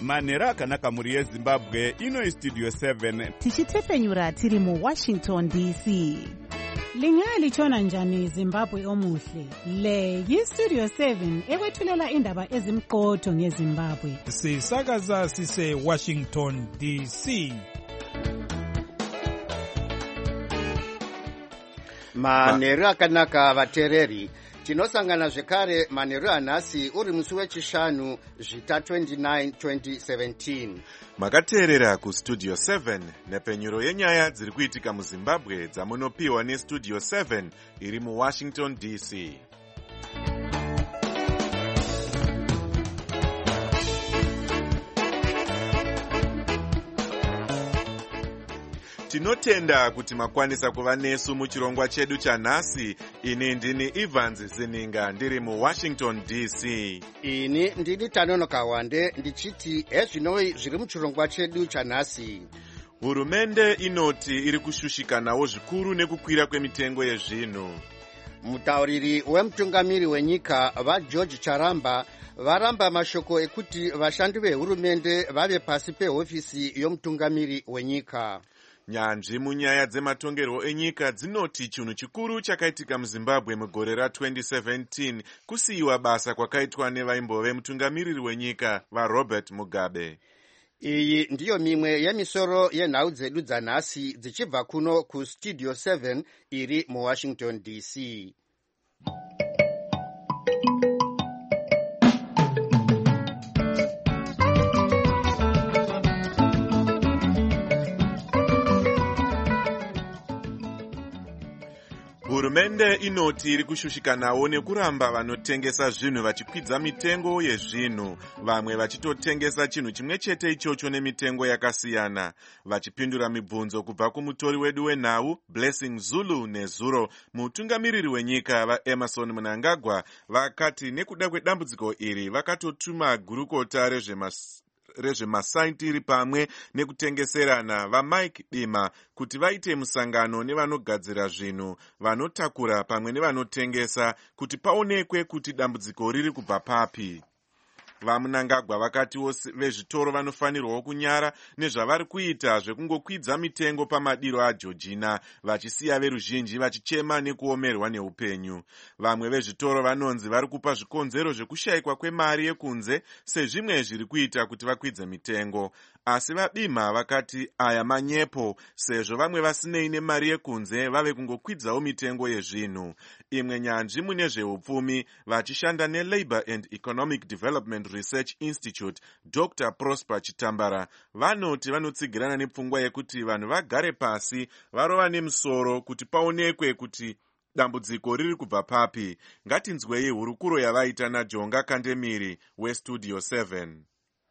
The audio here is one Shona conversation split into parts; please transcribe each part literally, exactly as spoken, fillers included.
manhero akanaka mhuri yezimbabwe. Ino istudio seven tichitefenyura tiri muwashington D C. Lingalitshona njani Zimbabwe omuhle? Le yistudio seven ekwethulela indaba ezimqotho ngeZimbabwe. Sisakaza sise Washington D C. Manhero akanaka vatereri. Tinosangana zvekare manhero anhasi uri musi wechishanu zvita twenty-nine twenty seventeen. Makateerera kustudio seven nepenyuro yenyaya dziri kuitika muZimbabwe dzamunopiwa nestudio seven iri muWashington D C. Tinotenda kuti makwanisa kuva nesu muchirongwa chedu chanhasi. Ini ndini Evans Zininga ndiri muWashington D C. Ini ndini Tanonoka Wande ndichiti ezvinoi zviri muchirongwa chedu chanhasi. Hurumende inoti iri kushushikanawo zvikuru nekukwira kwemitengo yezvinhu. Mutauriri wemutungamiri wenyika vaGeorge Charamba varamba mashoko ekuti vashandi vehurumende vave pasi pehofisi yomutungamiri wenyika. Nyanzvi munyaya dzematongerwo enyika dzinoti chinhu chikuru chakaitika muZimbabwe mugore ra twenty seventeen kusiyiwa basa kwakaitwa nevaimbove mutungamiriri wenyika vaRobert Mugabe. Iyi ndiyo mimwe yemisoro yenhau dzedu dzanhasi dzichibva kuno kustudio seven iri muWashington D C. Hurumende inoti iri kushushikanawo nekuramba vanotengesa zvinhu vachikwidza mitengo yezvinhu, vamwe vachitotengesa chinhu chimwe chete ichocho nemitengo yakasiyana. Vachipindura mibvunzo kubva kumutori wedu wenhau Blessing Zulu nezuro, mutungamiriri wenyika vaEmerson Mnangagwa vakati nekuda kwedambudziko iri vakatotuma gurukota rezvemas rezvemasaitiri pamwe nekutengeserana vaMike Dima kuti vaite musangano nevanogadzira zvinhu, vanotakura pamwe nevanotengesa kuti paonekwe kuti dambudziko riri kubva papi. VaMnangagwa vakatiwo vezvitoro vanofanirwawo kunyara nezvavari kuita zvekungokwidza mitengo pamadiro aJeorgina, vachisiya veruzhinji vachichema nekuomerwa neupenyu. Vamwe vezvitoro vanonzi vari kupa zvikonzero zvekushayikwa kwemari yekunze sezvimwe zviri kuita kuti vakwidze mitengo. Asi vaBima vakati aya manyepo, sezvo vamwe vasinei nemari yekunze vave kungokwidzawo mitengo yezvinhu. Imwe nyanzvi mune zveupfumi vachishanda neLabour and Economic Development Research Institute, Doctor Prosper Chitambara, vanoti vanotsigirana nepfungwa yekuti vanhu vagare pasi varova nemusoro kuti paonekwe kuti dambudziko riri kubva papi. Ngatinzwei hurukuro yavaita naJonga Kandemiri weStudio seven.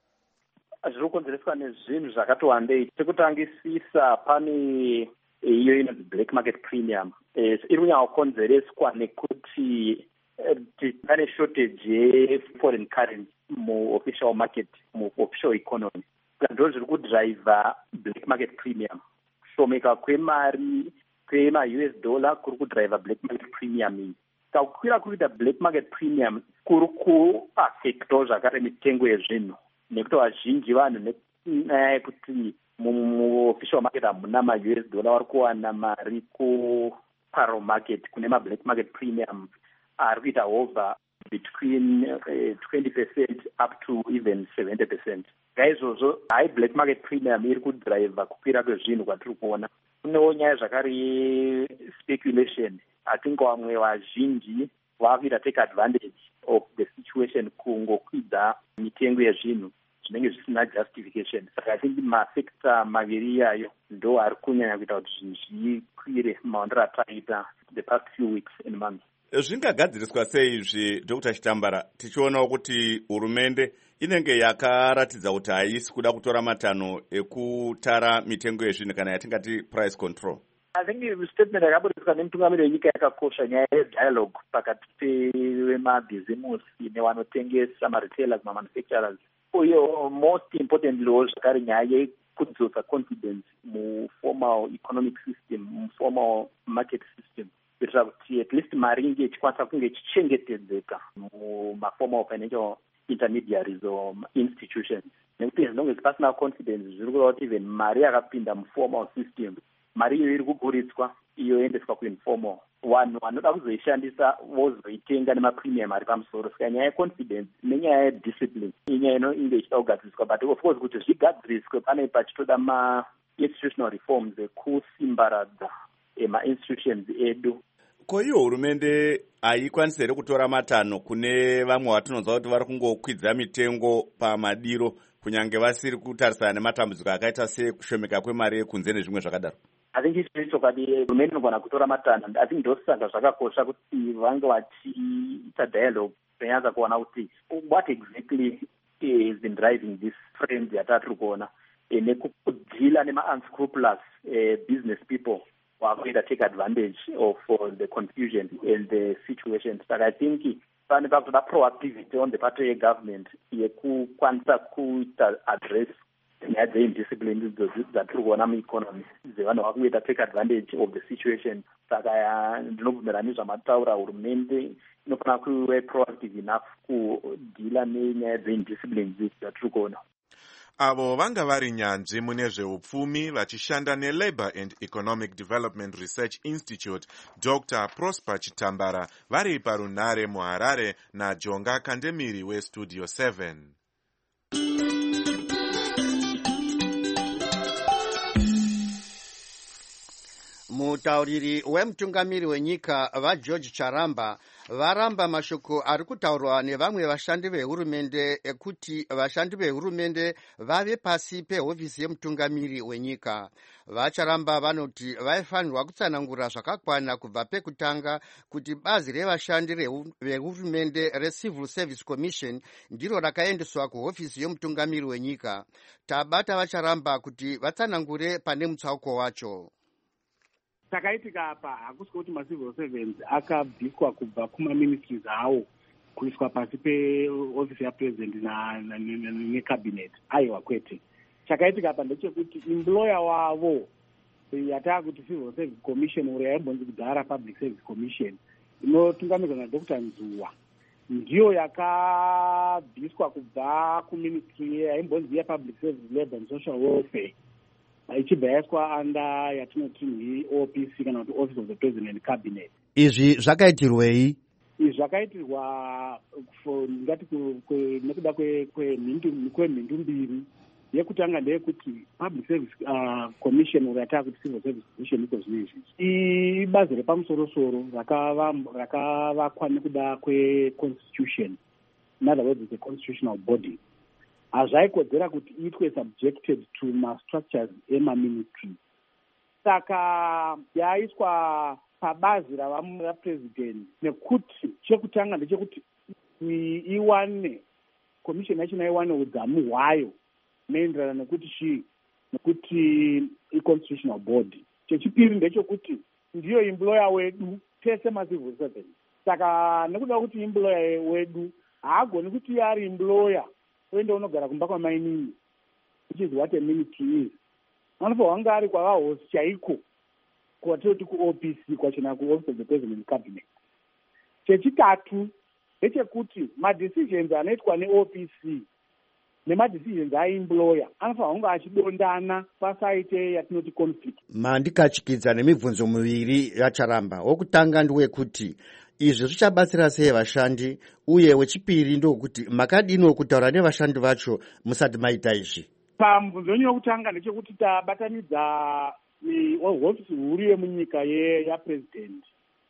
Zviri kukonzereswa nezvinhu zvakati wandei. Chekutangisisa pane iyo inonzi black market premium. Iri kunyanya nekuti pane shortage yeforeign currency mu-official market, mu-official economy. Ndo zviri kudriva black market premium. Kushomeka kwemari kwema-U S dollar kuri kudriva black market premium iyi. Kakukwira kuita black market premium kuri kuaffectawo zvakare mitengo yezvinhu. Nekuti vazhinji vanhu nekuti mu-official market hamuna ma-U S dollar vari kuwana mari ku-paro market kune ma-black market premium ari kuita over between uh, twenty percent up to even seventy percent. Ngaizvozvo hai black market premium iri kudriva kukwira kwezvinhu kwatiri kuona. Kunewo nyaya zvakare ye-speculation. I think vamwe vazhinji vakuita take advantage of the situation kungokwidza mitengo yezvinhu zvinenge zvisina justification. Saka I think masekta maviri iyayo ndo ari kunyanya kuita kuti zvinhu zvikwire maondero ataita the past few weeks and months. Zvingagadziriswa sei izvi Doctor Chitambara, tichionawo kuti hurumende inenge yakaratidza kuti haisi kuda kutora matanho ekutara mitengo yezvinhu kana yatingati price control? I think statement yakaburiswa nemutungamiriri wenyika yakakosha, nyaya yedialogue pakati pemabhizimusi nevanotengesa, maretailers, mamanufacturers. Uyo most importantly zvakare nyaya yekudzosa confidence muformal economic system, muformal market system, kuitira kuti at least mari inge ichikwanisa kunge ichichengetedzeka mumaformal financial intermediaries or institutions. nekuti as long as pasina confidence zviri kureva kuti even mari yakapinda muformal system mari iyo iri kuburitswa iyo endeswa kuinformal vanhu vanoda kuzoishandisa vozoitenga nemapremium ari pamusoro saka nyaya yeconfidence nenyaya yediscipline inyaya inenge ichida kugadziriswa but of course kuti zvigadziriswe pane pachitoda ma-institutional reforms ekusimbaradza ema-institutions edu. Ko iyo hurumende haikwanisi here kutora matanho kune vamwe vatinonzwa kuti vari kungokwidza mitengo pamadiro kunyange vasiri kutarisana nematambudziko akaita sekushomeka kwemari yekunze nezvimwe zvakadaro? I think it's chokwadi hurumende inogona kutora matanho. I think ndosaka zvakakosha kuti vange vachiita dialogue kunyatsa kuona kuti what exactly has been driving this trend yatatiri kuona nekudhila nema-unscrupulous business people wakuita take advantage of uh, the confusion and the situation. So I think pane pakutoda proactivity on the part yegovernment yekukwanisa kuita address nyaya dzeindiscipline dzatiri kuona mueconomy dzevanhu vakuita take advantage of the situation. Saka ndinobvumira nezvamataura hurumende inofanira kuve proactive enough kudhila nenyaya dzeindiscipline dzatiri kuona. Avo vanga vari nyanzvi mune zveupfumi vachishanda neLabour and Economic Development Research Institute Doctor Prosper Chitambara vari parunhare muHarare naJonga Kandemiri weStudio seven. Mutauriri wemutungamiri wenyika vaGeorge Charamba varamba mashoko ari kutaurwa nevamwe vashandi vehurumende ekuti vashandi vehurumende vave pasi pehofisi yemutungamiri wenyika. VaCharamba vanoti vaifanirwa kutsanangura zvakakwana kubva pekutanga kuti bazi revashandi vehurumende reCivil Service Commission ndiro rakaendeswa kuhofisi yemutungamiri wenyika. Tabata vaCharamba kuti vatsanangure pane mutsauko wacho. Takaitika apa hakusi kuti ma-civil servants akabviswa kubva kuma-ministries awo kuiswa pasi peofisi yapresident necabinet. Aiwa kwete. Chakaitika apa ndechekuti employer wavo yataa kuti civil service commission uri yaimbonzi kudhara public service commission inotungamirwa naDr Nzuwa ndiyo yakabviswa kubva kuministry yaimbonzi yepublic service labour and social welfare ichibva yaiswa anda yatinoti O P C kana kuti office of the president and cabinet. Izvi zvakaitirwei? Izvi zvakaitirwa ngati nekuda kwemhindu mbiri. Yekutanga ndeyekuti public service uh, commission urataa kuti civil service commission iko zvino izvi ibazi repamusoro-soro rakavakwa nekuda kweconstitution. In other words, it's a constitutional body. Hazvaikodzera kuti iitwe subjected to ma-structures ema-ministry. Saka yaiswa pabazi ravapresident nekuti chekutanga ndechekuti iwane commission yachona iwane udzamu hwayo maenderana nekuti chii nekuti i-constitutional body. Chechipiri ndechekuti ndiyo employer wedu tese ma-civil servants. Saka nekuda kuti employer wedu haagoni kuti ari employer uende unogara kumba kwamainini, which is what a ministry is. Anofanirwa wanga ari kwavahosi chaiko kwatoti ku-O P C kwachena ku-office of the president cabinet. Chechitatu ndechekuti ma-decisions anoitwa ne-O P C nema-decisions aemployer anofanirwa kunge achidondana pasaite yatinoti conflict. Mandikachikidza nemibvunzo miviri yaCharamba. Wokutanga ndewekuti izvi zvichabatsira sei vashandi, uye wechipiri ndokuti makadino kutaura nevashandi vacho musati maita izvi? Pamubvunzo wenyu wokutanga ndechekuti tabatanidza hofisi huru yemunyika yapresident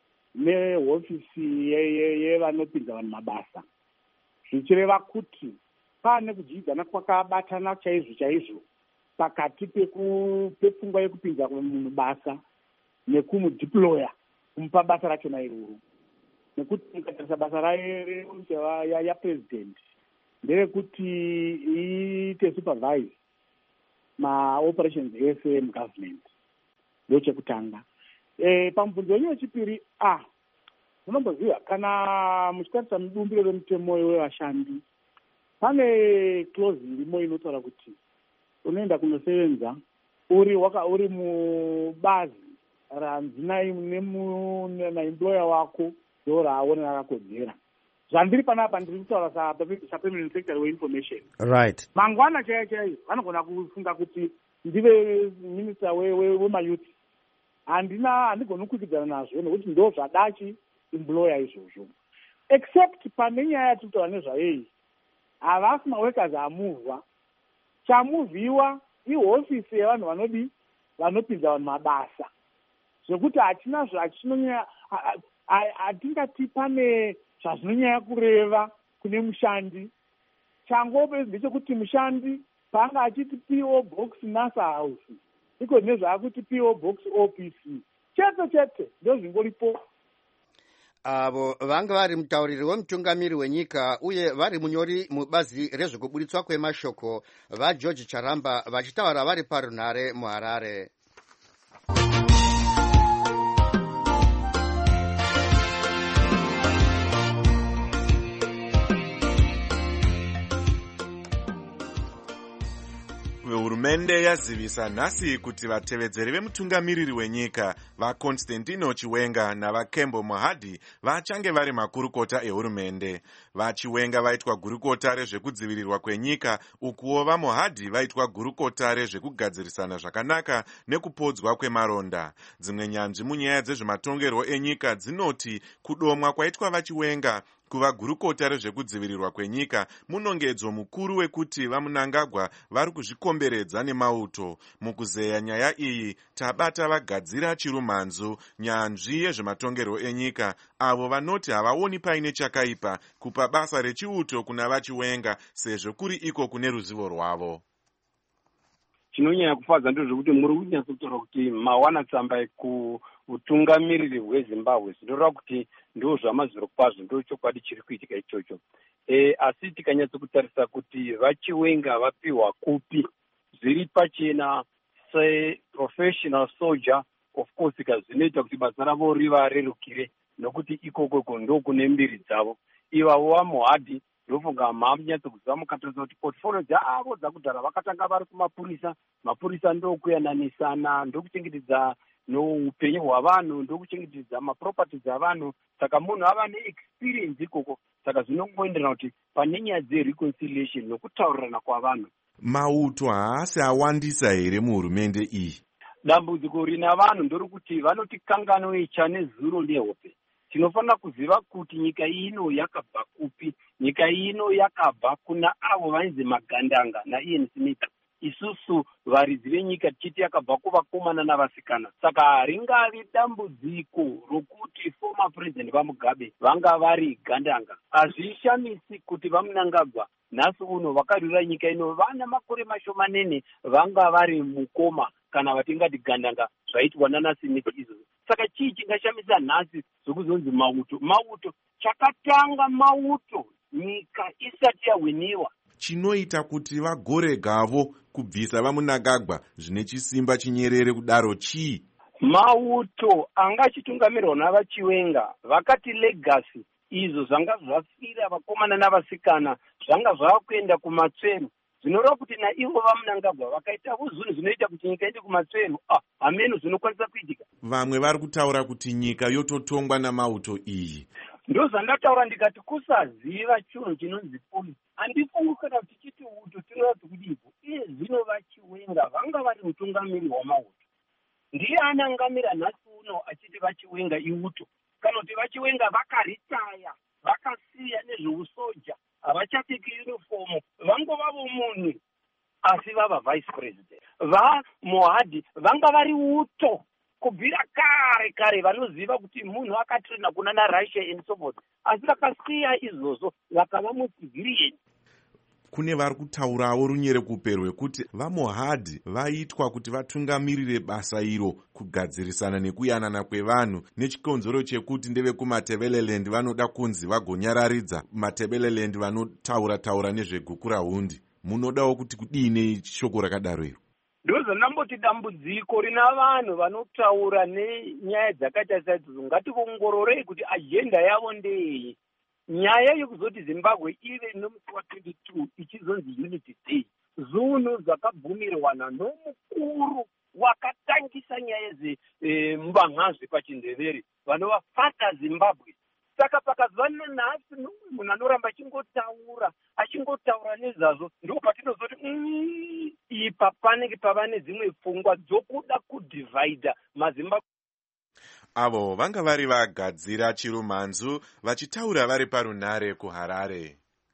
nehofisi yevanopinza vanhu mabasa, zvichireva kuti pane kudyidzana kwakabatana chaizvo chaizvo pakati pepfungwa yekupinza munhu basa nekumudeploya kumupa basa rachona iroro. Nekuti mukatarisa basa yapresident nderekuti iite supervise ma-operations ese mugovernment. Ndo chekutanga. E, pamubvunzo wenyu wechipiri, ah, munomboziva kana muchitarisa mubumbiro remutemo wevashandi pane clause irimo inotaura kuti unoenda kunosevenza uri waka uri mubazi ranzi naemployer wako ndo raaona rakakodzera. zvandiri panapa ndiri kutaura sapermanent secretary weinformation. Right. Mangwana chaiyo chaiyo vanogona kufunga kuti ndive minista wemayouth. Handina handigoni kukwikidzana nazvo nekuti ndo zvadachi employer izvozvo. Except pane nyaya yatiri kutaura nezvayo havasi maworkers amuvhwa. Chamuvhiwa ihofisi yevanhu vanodi vanopinza vanhu mabasa. Zvekuti hatina zvachinonyanya hatingati pane zvazvinonyanya kureva kune mushandi. Changope ndechekuti mushandi paanga achiti P O box NASA house iko nezvaakuti P O box O P C chete chete ndo zvingoripo. Avo vanga vari mutauriri wemutungamiri wenyika uye vari munyori mubazi rezvekuburitswa kwemashoko vaGeorge Charamba vachitaura vari parunhare muHarare. Hurumende yazivisa nhasi kuti vatevedzeri vemutungamiriri wenyika vaConstantino Chiwenga navaKembo Mohadi vachange vari makurukota ehurumende. VaChiwenga vaitwa gurukota rezvekudzivirirwa kwenyika, ukuwo vaMohadi vaitwa gurukota rezvekugadzirisana zvakanaka nekupodzwa kwemaronda. Dzimwe nyanzvi munyaya dzezvematongerwo enyika dzinoti kudomwa kwaitwa vaChiwenga kuva gurukota rezvekudzivirirwa kwenyika munongedzo mukuru wekuti vaMnangagwa vari kuzvikomberedza nemauto. Mukuzeya nyaya iyi tabata vagadzira chirumhanzu nyanzvi yezvematongerwo enyika avo vanoti havaoni paine chakaipa kupa basa rechiuto kuna vaChiwenga sezvo kuri iko kune ruzivo rwavo. Chinonyanya kufadza ndezvekuti muri kunyatsa kutaura kuti mawana tsamba kuutungamiriri hweZimbabwe zvinoreva kuti ndo zvamazviro kwazvo ndo chokwadi chiri kuitika ichocho. E, asi tikanyatsa kutarisa kuti vaChiwenga vapiwa kupi zviri pachena seprofessional soldier, of course zvinoita kuti basa ravo rivarerukire nokuti ikoko ndo kune mbiri dzavo. Ivavo vaMohadi ndofunga mamunyatso kuziva mukatarisa kuti portfolio dzavo dzakudhara vakatanga vari kumapurisa. Mapurisa ndokuyananisana, ndokuchengetedza noupenyu hwavanhu, ndokuchengetedza maproperties avanhu. Saka munhu ava neexperience ikoko. Saka zvinongoenderana kuti pane nyaya dzereconciliation nokutaurirana kwavanhu. Mauto haasi awandisa here muhurumende iyi? Dambudziko rina vanhu ndori kuti vanoti kanganwecha nezuro nehope. Tinofanira kuziva kuti nyika ino yakabva kupi. Nyika ino yakabva kuna avo vainzi magandanga naIan Smith. Isusu varidzi venyika tichiti yakabva kuvakomana navasikana. Saka haringavi dambudziko rokuti former president vaMugabe vanga vari gandanga. Hazvishamisi kuti vaMnangagwa nhasi uno vakarwira nyika ino vana makore mashomanene vanga vari mukoma kana vatingati gandanga zvaitwa nana Smith izvo. Saka chii chingashamisa nhasi zvokuzonzi mauto? Mauto chakatanga mauto nyika isati yahwiniwa. Chinoita kuti vagoregavo kubvisa vaMnangagwa zvine chisimba chinyerere kudaro chii? Mauto angachitungamirwa navaChiwenga vakati legacy izvo zvanga zvafira vakomana navasikana zvanga zvavakuenda kumatsveru. Zvinoreva kuti naivo vaMnangagwa vakaitawo zvinhu zvinoita kuti nyika iende kumatsveru. Ah, hameno zvinokwanisa kuitika. Vamwe vari kutaura kuti nyika yototongwa namauto iyi. Ndo zvandataura ndikati kusaziva chinhu chinonzi polisi. Handifungi kana kuti chiti uto tinoratidza kuti ipo iye zvino vaChiwenga vanga vari mutungamiri wamauto. Ndiye anangamira nhasi uno achiti vaChiwenga iuto. Kana kuti vaChiwenga vakaritaya vakasiya nezveusoja havachapfeki uniform vangovavo munhu asi vava vice president. VaMohadi vanga vari uto kubvira kare kare vanoziva kuti munhu akatrena kuna naRussia and so forth, asi vakasiya izvozvo vakava mucivilian. Kune vari kutaurawo runyerekupe rwekuti vaMohadi vaitwa kuti vatungamirire basa iro kugadzirisana nekuyanana kwevanhu nechikonzero chekuti ndevekumatebeleland vanoda kunzi vagonyararidza matebeleland vanotaura taura nezvegukurahundi. Munodawo kuti kudini shoko rakadaro iro? Ndozvanamboti dambudziko rina vanhu vanotaura nenyaya dzakaita saidzo. Ngationgororei kuti ajenda yavo ndei. Nyaya yekuzoti Zimbabwe ive nomusi wa22 ichizonzi Unity Day, zunhu zvakabvumirwana nomukuru wakatangisa nyaya dzembanhazve pachindevere vanova Father Zimbabwe saka pakazova nanhasi munhu anoramba achingotaura achingotaura nezvazvo ndiko patinozoti ipa panenge pava nedzimwe pfungwa dzokuda kudhivhaidha mazimbabwe. Avo vanga vari vagadzira chirumhanzu vachitaura vari parunhare kuHarare.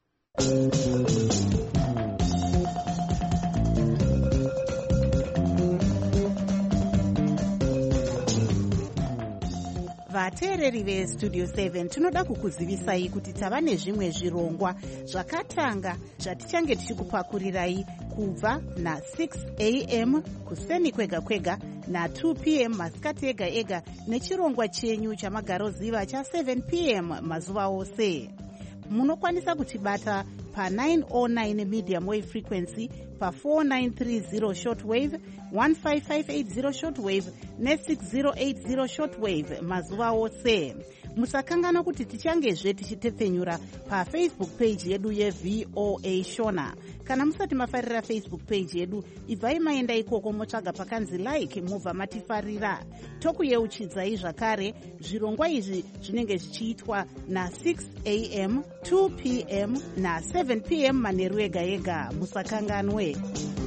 vateereri vestudio seven tinoda kukuzivisai kuti tava nezvimwe zvirongwa zvakatanga zvatichange tichikupakurirai kubva na-six a m kuseni kwega kwega na-two p m masikati ega ega nechirongwa chenyu chamagaroziva cha-seven p m mazuva ose. Munokwanisa kutibata pa-nine oh nine medium wave frequency, pa-four nine three zero shortwave, fifteen five eight zero shortwave ne-six oh eight zero shortwave mazuva ose. Musakangana kuti tichangezve tichitepfenyura pafacebook page yedu yeV O A Shona. Kana musati mafarira Facebook page yedu, ibvai maenda ikoko motsvaga pakanzi like mubva matifarira. Tokuyeuchidzai zvakare zvirongwa izvi zvinenge zvichiitwa na-six a m, two p m na-seven p m manheru ega ega. Musakanganwe.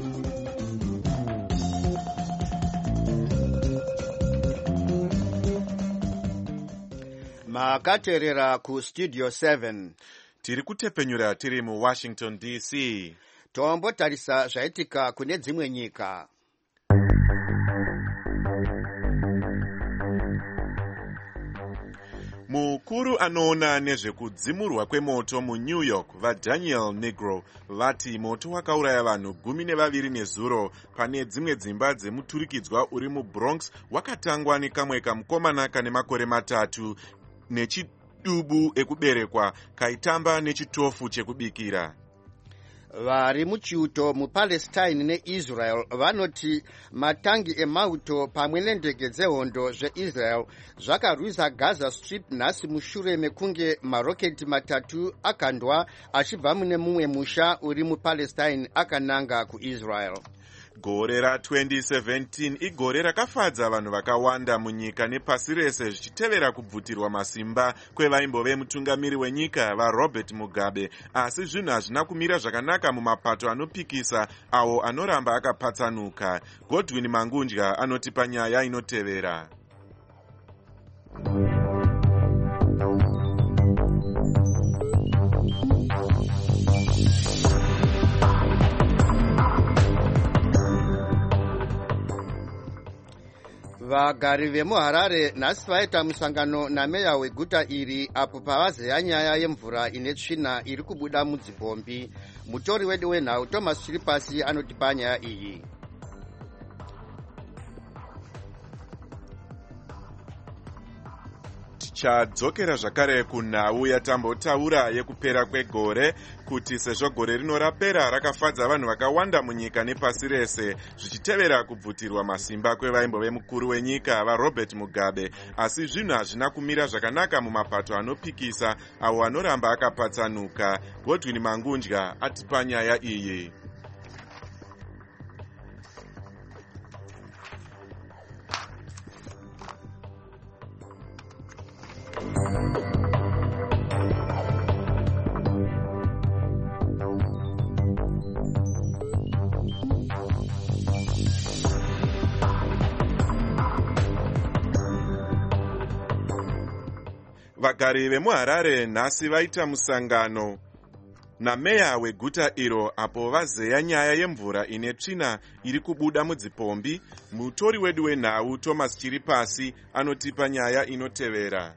Makateerera ku Studio seven. Tiri kutepenyura tiri mu Washington D C. Tombotarisa zvaitika kune dzimwe nyika. Mukuru anoona nezvekudzimurwa kwemoto muNew York vaDaniel Negro vati moto wakauraya vanhu gumi nevaviri nezuro pane dzimwe dzimba dzemuturikidzwa uri muBronx wakatangwa nekamwe kamukomana kane makore matatu nechidubu ekuberekwa kaitamba nechitofu chekubikira. Vari muchiuto muPalestine neIsrael vanoti matangi emauto pamwe nendege dzehondo zveIsrael zvakarwisa Gaza Strip nhasi mushure mekunge maroketi matatu akandwa achibva mune mumwe musha uri muPalestine akananga kuIsrael. Gore ra-twenty seventeen igore rakafadza vanhu vakawanda munyika nepasi rese zvichitevera kubvutirwa masimba kwevaimbove mutungamiri wenyika vaRobert Mugabe, asi zvinhu hazvina kumira zvakanaka mumapato anopikisa awo anoramba akapatsanuka. Godwin Mangundya anoti panyaya inotevera. Vagari vemuHarare nhasi vaita musangano nameya weguta iri apo pavazeya nyaya yemvura ine tsvina iri kubuda mudzipombi. Mutori wedu wenhau Thomas Chiripasi anotipa nyaya iyi. Tichadzokera zvakare kunhau yatambotaura yekupera kwegore kuti sezvo gore rino rapera rakafadza vanhu vakawanda munyika nepasi rese zvichitevera kubvutirwa masimba kwevaimbove mukuru wenyika vaRobert Mugabe, asi zvinhu hazvina kumira zvakanaka mumapato anopikisa awo anoramba akapatsanuka. Godwin Mangundya atipa nyaya iyi. Vagari vemuHarare nhasi vaita musangano nameya weguta iro apo vazeya nyaya yemvura ine tsvina iri kubuda mudzipombi. Mutori wedu wenhau Thomas Chiripasi anotipa nyaya inotevera.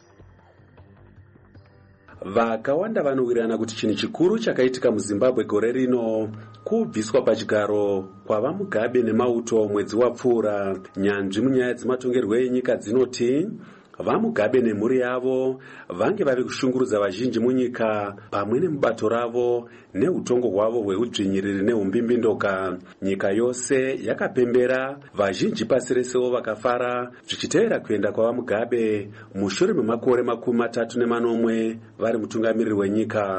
Vakawanda vanowirirana kuti chinhu chikuru chakaitika muZimbabwe gore rino kubviswa pachigaro kwava Mugabe nemauto mwedzi wapfuura. Nyanzvi munyaya dzematongerwo enyika dzinoti vaMugabe nemhuri yavo vange vari kushungurudza vazhinji munyika pamwe nemubato ravo neutongo hwavo hweudzvinyiriri nehumbimbindoka. Nyika yose yakapembera, vazhinji pasi resewo vakafara zvichitevera kuenda kwavaMugabe mushure memakore makumi matatu nemanomwe vari mutungamiriri wenyika.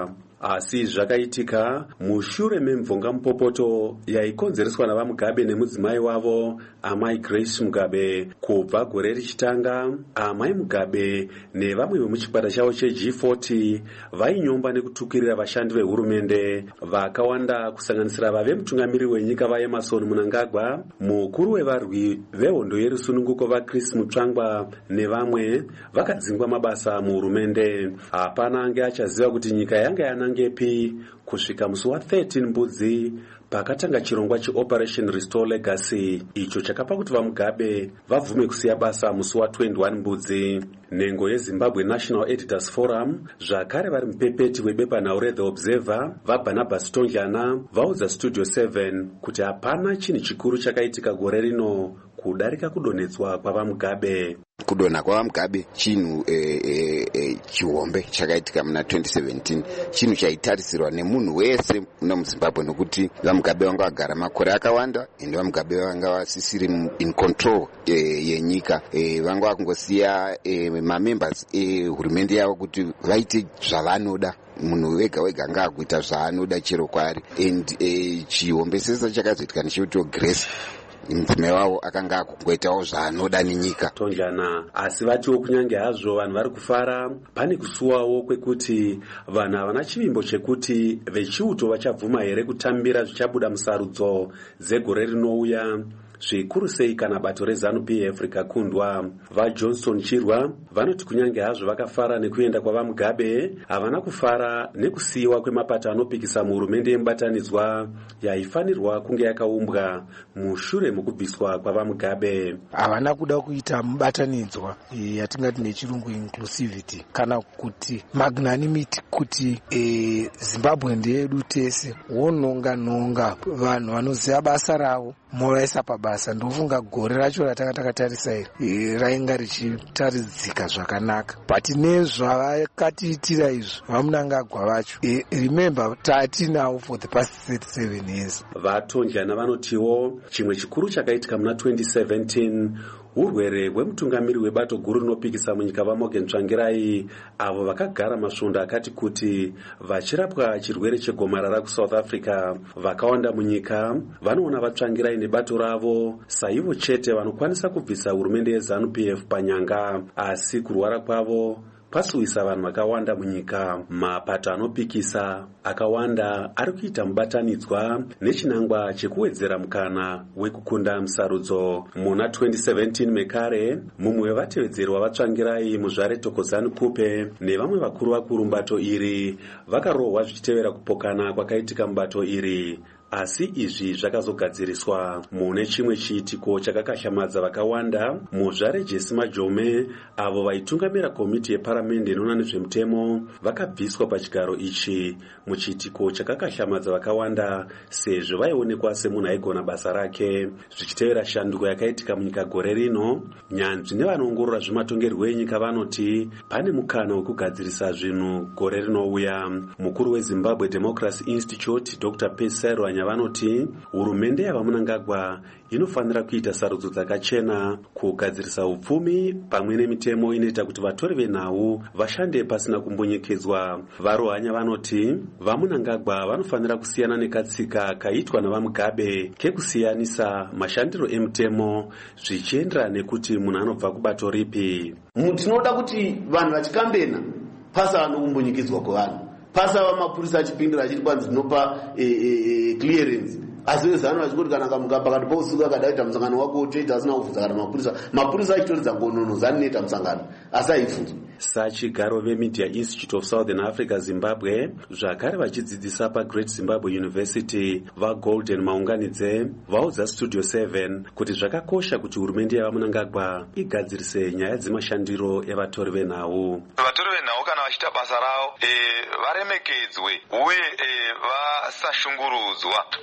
asi zvakaitika mushure memvonga mupopoto yaikonzereswa navamugabe nemudzimai wavo amai Grace Mugabe. Kubva gore richitanga, amai Mugabe nevamwe vemuchikwata chavo che G forty vainyomba nekutukirira vashandi vehurumende vakawanda kusanganisira vave mutungamiri wenyika vaEmmerson Mnangagwa, mukuru wevarwi vehondo yerusununguko vaChris Mutsvangwa nevamwe vakadzingwa mabasa muhurumende. Hapana ange achaziva kuti nyika yanga yanangepi kusvika musi wa thirteen Mbudzi pakatanga chirongwa cheOperation Restore Legacy, icho chakapa kuti vamugabe vabvume kusiya basa musi wa twenty-one Mbudzi. Nhengo yeZimbabwe National Editors Forum zvakare vari mupepeti webepanhau reThe Observer vaBarnabas Tonjana vaudza Studio seven kuti hapana chinhu chikuru chakaitika gore rino kudarika kudonhedzwa kwavamugabe. Kudonha kwavamugabe chinhu e, e, e, chihombe chakaitika muna twenty seventeen, chinhu chaitarisirwa nemunhu wese muna muZimbabwe, nokuti vamugabe vanga vagara makore akawanda ende vamugabe vanga vasisiri in control e, yenyika e, vanga vakungosiya e, mamembers ehurumende yavo kuti vaite zvavanoda. Munhu wega wega anga akuita zvaanoda chero kwari. And e, chihombe sesa chakazoitika nechekuti Grace mudzimai wavo akanga akungoitawo zvaanoda nenyika. Tonjana asi vatiwo kunyange hazvo vanhu vari kufara, pane kusuwawo kwekuti vanhu havana chivimbo chekuti vechiuto vachabvuma here kutambira zvichabuda musarudzo dzegore rinouya, zvikuru sei kana bato reZANU P F rikakundwa. VaJohnston Chirwa vanoti kunyange hazvo vakafara nekuenda kwavamugabe, havana kufara nekusiyiwa kwemapato anopikisa muhurumende yemubatanidzwa yaifanirwa kunge yakaumbwa mushure mukubviswa kwavamugabe. Havana kuda kuita mubatanidzwa yatingati nechirungu inclusivity kana kuti magnanimity, kuti e, Zimbabwe ndeyedu tese, wononga nonga vanhu vanoziva basa ravo movaisa pabasa. Ndofunga gore racho ratanga takatarisa iri rainga richitaridzika zvakanaka, but nezvavakatiitira izvo vaMnangagwa vacho, e, remember tati nawo for the past thirty-seven years. Vatonjana vanotiwo chimwe chikuru chakaitika muna twenty seventeen urwere hwemutungamiri webato guru rinopikisa munyika vaMorgan Tsvangirai, avo vakagara masvondo akati kuti vachirapwa chirwere chegomarara kuSouth Africa. Vakawanda munyika vanoona vaTsvangirai nebato ravo saivo chete vanokwanisa kubvisa hurumende yeZANU P F panyanga, asi kurwara kwavo pasuwisa vanhu vakawanda munyika. Mapato anopikisa akawanda ari kuita mubatanidzwa nechinangwa chekuwedzera mukana wekukunda musarudzo. Muna twenty seventeen mekare, mumwe wevatevedzeri wavaTsvangirai muzvare Thokozani Kupe nevamwe vakuru vakuru mubato iri vakarohwa zvichitevera kupokana kwakaitika mubato iri. Asi izvi zvakazogadziriswa mune chimwe chiitiko chakakashamadza vakawanda. Muzvare Jesse Majome avo vaitungamira komiti yeparamende inoona nezvemutemo vakabviswa pachigaro ichi muchiitiko chakakashamadza vakawanda sezvo vaionekwa semunhu aigona basa rake. Zvichitevera shanduko yakaitika munyika gore rino, nyanzvi nevanoongorora zvematongerwo enyika vanoti pane mukana wekugadzirisa zvinhu gore rinouya. Mukuru weZimbabwe Democracy Institute Doctor Pesero vanoti hurumende yavaMnangagwa inofanira kuita sarudzo dzakachena, kugadzirisa upfumi pamwe nemitemo inoita kuti vatori venhau vashande pasina kumbonyekedzwa. Varohanya vanoti vaMnangagwa vanofanira kusiyana nekatsika kaitwa navamugabe kekusiyanisa mashandiro emutemo zvichienderana nekuti munhu anobva kubato ripi. Tinoda kuti vanhu vachikambena pasava nokumbonyekedzwa kwevanhu, pasava mapurisa achipindira achiti kwanzi tinopa e, e, e, clearance, asi vezano vachikuti kana kamugabe pakati pousuku akadaita musangano wako utoita asina kuvhunza kana mapurisa mapurisa achitoridza ngonono zanoita musangano asi haivhunzwi. Sachigaro veMedia Institute of Southern Africa Zimbabwe zvakare vachidzidzisa paGreat Zimbabwe University vaGolden Maunganidze vaudza Studio seven kuti zvakakosha kuti hurumende yavaMnangagwa igadzirise nyaya dzemashandiro evatori venhau. Vatori venhau kana vachiita basa ravo e, varemekedzwe uye e, vasashungurudzwa. Tinokumbira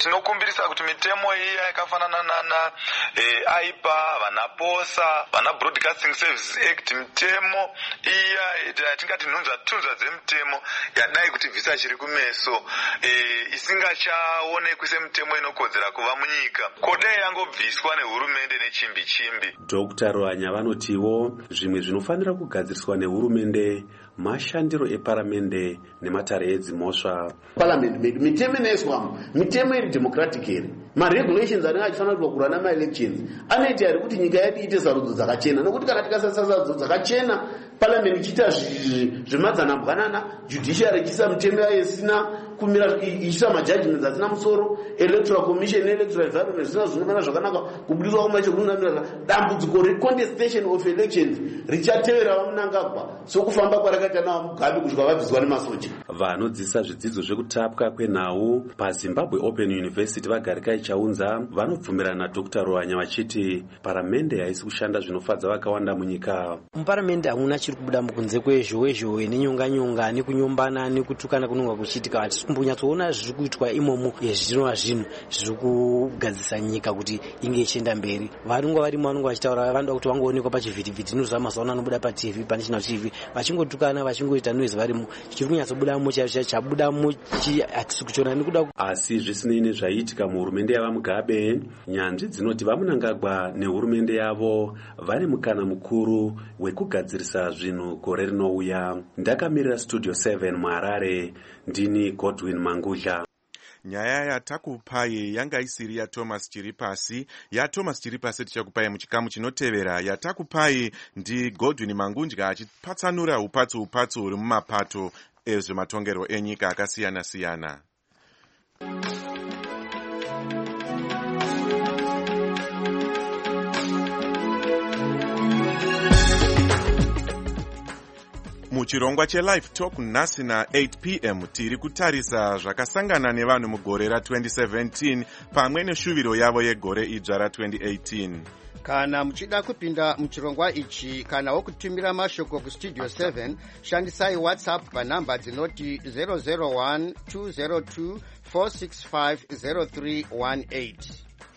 vanodzidzisa kuti mitemo iya yakafanana nana eh, aipa vanaposa vana broadcasting services act mitemo iya yatingati nhunzva tunzva dzemitemo yadai kuti bvisa chiri kumeso eh, isingachaonekwi semitemo inokodzera kuva munyika kodai yangobviswa nehurumende nechimbi chimbi. Dr Rwanya vanotiwo zvimwe zvinofanira kugadziriswa nehurumende mashandiro eparamende nematare edzimosva. Parliament medu mitemo inoiswamo mitemo iri democratic here, maregulations anenge achifanira kurwa namaelections anoita here kuti nyika yedu iite sarudzo dzakachena, nokuti kana tikasasa sarudzo dzakachena parliament ichiita zvemadzanambwanana, judiciary ichiisa mitemo yayo isina kumira, ichiisa majudgments asina musoro, electoral commission electoral environment zvisina zvinomira zvakanaka, kubudiswa kwemacho kunamira dambudziko recontestation of elections richatevera Mnangagwa sokufamba kwarakaita nawo Mugabe kusvika vabviswa nemasoja. Vanodzidzisa zvidzidzo zvekutapwa kwenhau paZimbabwe Open University vaGarikai Chaunza vanobvumirana naDr Rwanya vachiti paramende haisi kushanda zvinofadza vakawanda munyika. Muparamende hamuna chiri kubuda mukunze kwezhowe-zhowe nenyonga-nyonga nekunyombana nekutukana kunonga kuchitika. Hatisi kumbonyatsoona zviri kuitwa imomo yezvino nazvino zviri kugadzisa nyika kuti inge ichienda mberi. Vanonga varimo vanonga vachitaura vanoda kuti vangoonekwa pachivhitivhiti nozva mazuva ano anobuda paTV paNational T V vachingotukana vachingoita noise varimo chiri kunyatsobudamo chabudamo hatisi kuchiona nekuda. Asi zvisinei nezvaiitika muhurumende yava Mugabe, nyanzvi dzinoti vaMnangagwa nehurumende yavo vane mukana mukuru wekugadzirisa zvinhu gore rinouya. Ndakamirira Studio seven muHarare, ndini Godwin Mangudla. Nyaya yatakupai yanga isiri yaThomas Chiripasi. YaThomas Chiripasi tichakupai muchikamu chinotevera. Yatakupai ndi Godwin Mangudla achipatsanura upatso upatso huri mumapato ezvematongerwo enyika akasiyana siyana. Muchirongwa cheLive Talk nhasi na eight p m tiri kutarisa zvakasangana nevanhu mugore ra twenty seventeen pamwe neshuviro yavo yegore idzva ra twenty eighteen. Kana muchida kupinda muchirongwa ichi kana wokutumira mashoko kustudio seven shandisai WhatsApp panhamba dzinoti zero zero one two zero two four six five zero three one eight.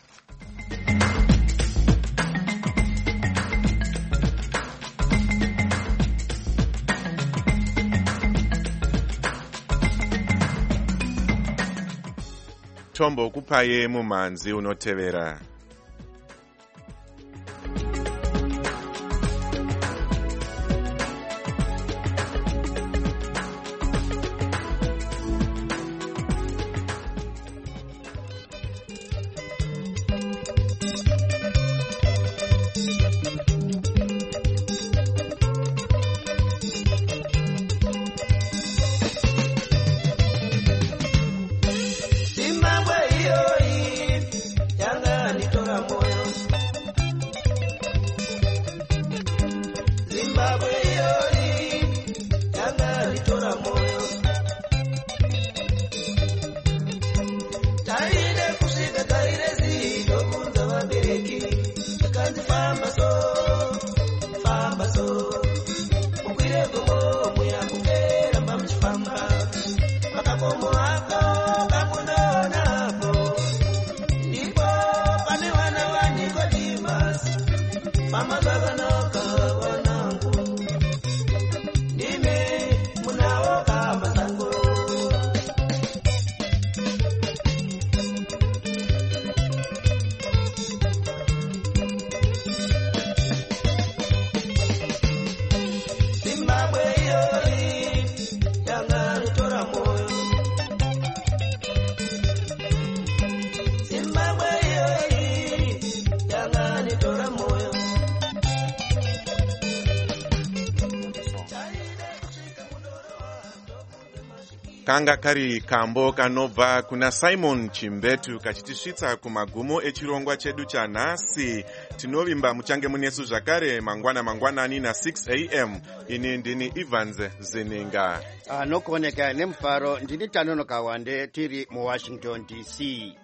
Tombo kupaye mumhanzi unotevera. Kanga kari kambo kanobva kuna Simon Chimbetu kachitisvitsa kumagumo echirongwa chedu chanhasi. Tinovimba muchange munesu zvakare mangwana mangwanani na six a m Ini ndini Evans Zeninga. Anokoneka nemufaro ndini Tanonoka Wande tiri muWashington D C.